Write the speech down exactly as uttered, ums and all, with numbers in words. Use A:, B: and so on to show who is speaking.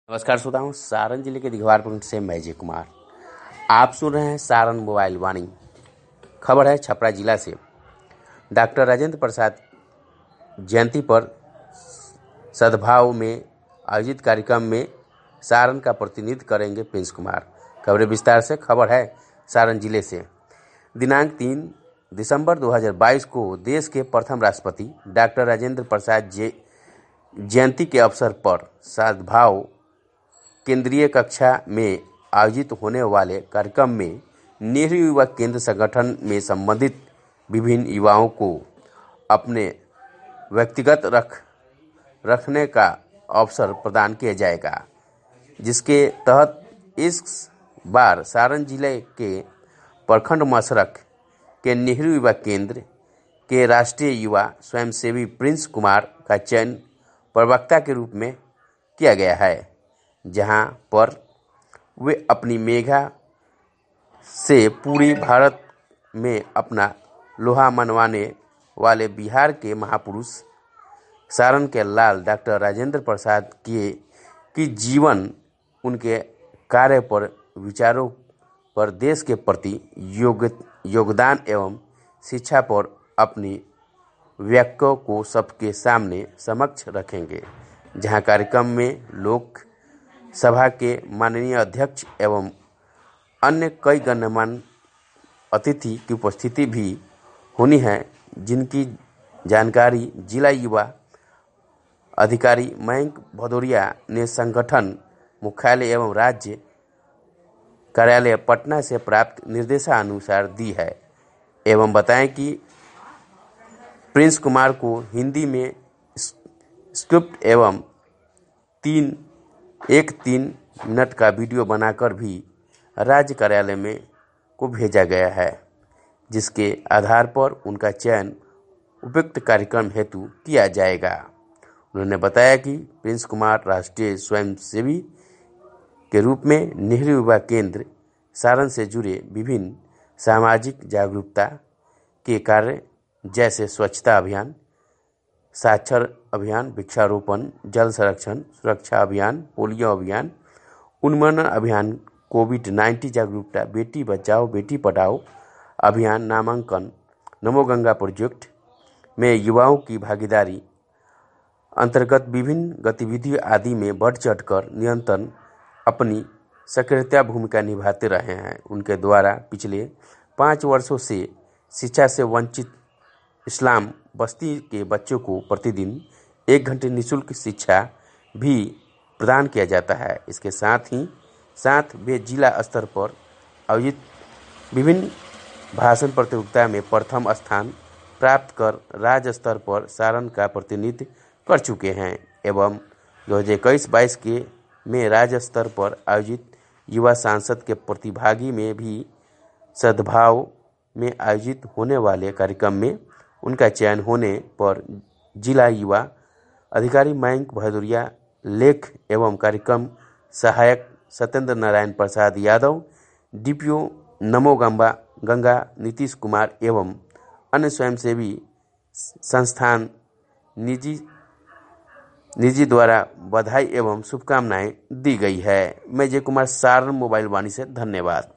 A: नमस्कार श्रोताओं, सारण जिले के दिघवारपुर से मैं जय कुमार। आप सुन रहे हैं सारण मोबाइल वाणी। खबर है छपरा जिला से। डॉक्टर राजेंद्र प्रसाद जयंती पर सद्भाव में आयोजित कार्यक्रम में सारण का प्रतिनिधित्व करेंगे प्रिंस कुमार। खबरें विस्तार से। खबर है सारण जिले से। दिनांक तीन दिसंबर दो हज़ार बाईस को देश के प्रथम राष्ट्रपति डॉक्टर राजेंद्र प्रसाद जयंती के अवसर पर सद्भाव केंद्रीय कक्षा में आयोजित होने वाले कार्यक्रम में नेहरू युवा केंद्र संगठन में संबंधित विभिन्न युवाओं को अपने व्यक्तिगत रख रखने का अवसर प्रदान किया जाएगा, जिसके तहत इस बार सारण जिले के प्रखंड मशरक के नेहरू युवा केंद्र के राष्ट्रीय युवा स्वयंसेवी प्रिंस कुमार का चयन प्रवक्ता के रूप में किया गया है, जहां पर वे अपनी मेघा से पूरी भारत में अपना लोहा मनवाने वाले बिहार के महापुरुष सारण के लाल डॉक्टर राजेंद्र प्रसाद के की जीवन, उनके कार्य पर, विचारों पर, देश के प्रति योग योगदान एवं शिक्षा पर अपनी व्याख्या को सबके सामने समक्ष रखेंगे। जहां कार्यक्रम में लोक सभा के माननीय अध्यक्ष एवं अन्य कई गणमान्य अतिथि की उपस्थिति भी होनी है, जिनकी जानकारी जिला युवा अधिकारी मयंक भदौरिया ने संगठन मुख्यालय एवं राज्य कार्यालय पटना से प्राप्त निर्देशानुसार दी है एवं बताएं कि प्रिंस कुमार को हिंदी में स्क्रिप्ट एवं तीन एक तीन मिनट का वीडियो बनाकर भी राज्य कार्यालय में को भेजा गया है, जिसके आधार पर उनका चयन उपयुक्त कार्यक्रम हेतु किया जाएगा। उन्होंने बताया कि प्रिंस कुमार राष्ट्रीय स्वयंसेवी के रूप में नेहरू युवा केंद्र सारण से जुड़े विभिन्न सामाजिक जागरूकता के कार्य जैसे स्वच्छता अभियान, साक्षर अभियान, वृक्षारोपण, जल संरक्षण सुरक्षा अभियान, पोलियो अभियान, उन्मूलन अभियान, कोविड नाइन्टीन जागरूकता, बेटी बचाओ बेटी पढ़ाओ अभियान, नामांकन, नमो गंगा प्रोजेक्ट में युवाओं की भागीदारी अंतर्गत विभिन्न गतिविधियों आदि में बढ़ चढ़कर निरंतर अपनी सक्रिय भूमिका निभाते रहे हैं। उनके द्वारा पिछले पाँच वर्षों से शिक्षा से वंचित इस्लाम बस्ती के बच्चों को प्रतिदिन एक घंटे निःशुल्क शिक्षा भी प्रदान किया जाता है। इसके साथ ही साथ वे जिला स्तर पर आयोजित विभिन्न भाषण प्रतियोगिता में प्रथम स्थान प्राप्त कर राज्य स्तर पर सारण का प्रतिनिधित्व कर चुके हैं एवं दो हज़ार इक्कीस बाईस के में राज्य स्तर पर आयोजित युवा सांसद के प्रतिभागी में भी सद्भाव में आयोजित होने वाले कार्यक्रम में उनका चयन होने पर जिला युवा अधिकारी मयंक भदौरिया, लेख एवं कार्यक्रम सहायक सत्येंद्र नारायण प्रसाद यादव, डीपीओ नमो गंगा गंगा नीतीश कुमार एवं अन्य स्वयंसेवी संस्थान निजी निजी द्वारा बधाई एवं शुभकामनाएं दी गई है। मैं जय कुमार, सारण मोबाइल वाणी से धन्यवाद।